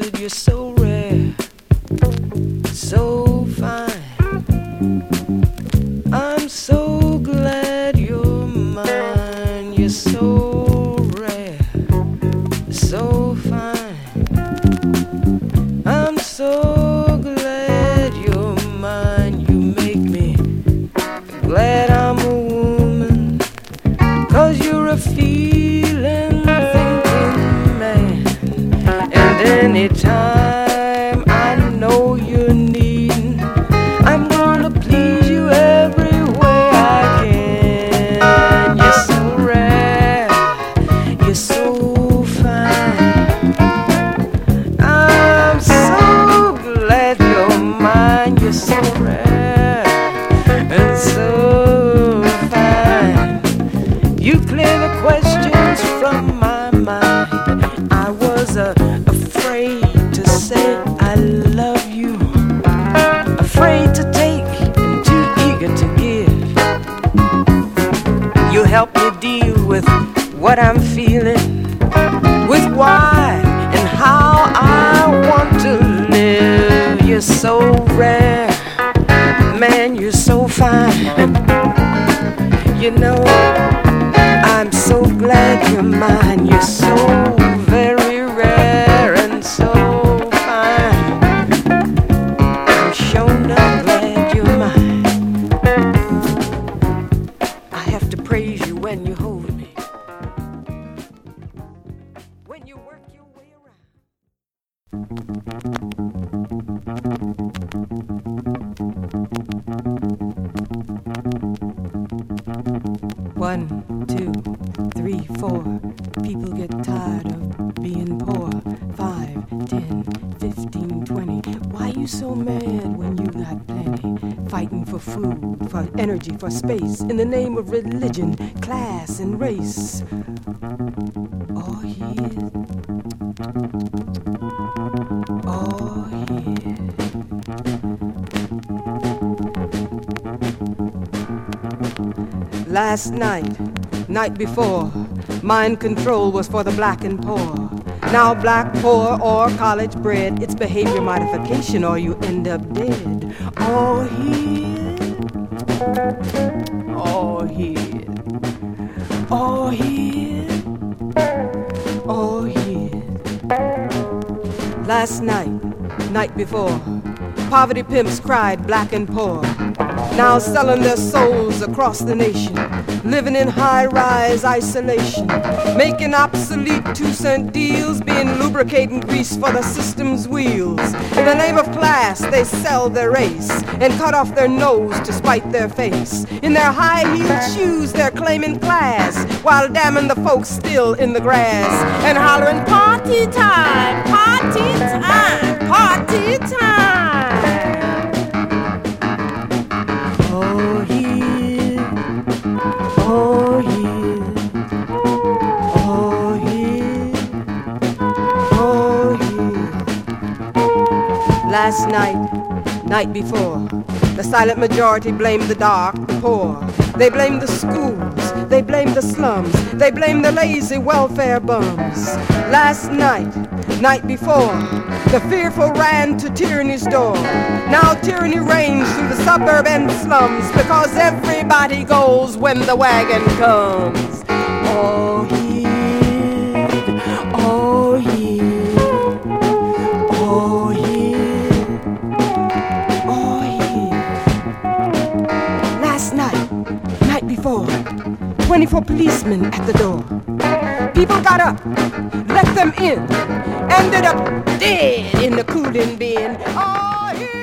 good, you're so rare, so fine. I'm so glad you're mine. You're so rare, so fine. I'm so glad you're mine. You make me glad I'm a woman, 'cause you're a feeling, thinking man. And anytime I know you're needing, I'm gonna please you every way I can. You're so rare, you're so fine. I'm so glad you're mine. You're so rare and so fine. You clear the questions from my mind. I was afraid to say I love you, afraid to take and too eager to give. You help me deal with what I'm feeling, with why and how I want to live. You're so rare, man, you're so fine. You know, I'm so glad you're mine. You're so very rare and so fine. I'm sure not glad you're mine. I have to praise you when you hold me, when you work your way around. 1, 2, 3, 4. People get tired of being poor. 5, 10, 15, 20. Why you so mad when you got plenty? Fighting for food, for energy, for space, in the name of religion, class, and race. Oh, yeah. Oh, yeah. Last night before, mind control was for the black and poor. Now black, poor, or college bred, it's behavior modification or you end up dead. Oh, here. Oh, here. Oh, here. Oh, here. Last night before, poverty pimps cried black and poor. Now selling their souls across the nation, living in high-rise isolation, making obsolete 2-cent deals, being lubricating grease for the system's wheels. In the name of class, they sell their race and cut off their nose to spite their face. In their high-heeled shoes, they're claiming class, while damning the folks still in the grass and hollering, party time, party time, party time. Oh, here. Oh, here. Oh, here. Oh, here. Last night before, the silent majority blamed the dark, the poor. They blamed the schools, they blamed the slums, they blamed the lazy welfare bums. Last night before, the fearful ran to tyranny's door. Now tyranny reigns through the suburb and slums, because everybody goes when the wagon comes. Oh, here, oh, here, oh, here, oh, here. Last night before, 24 policemen at the door. People got up, let them in, ended up dead in the cooling bin. Oh, here.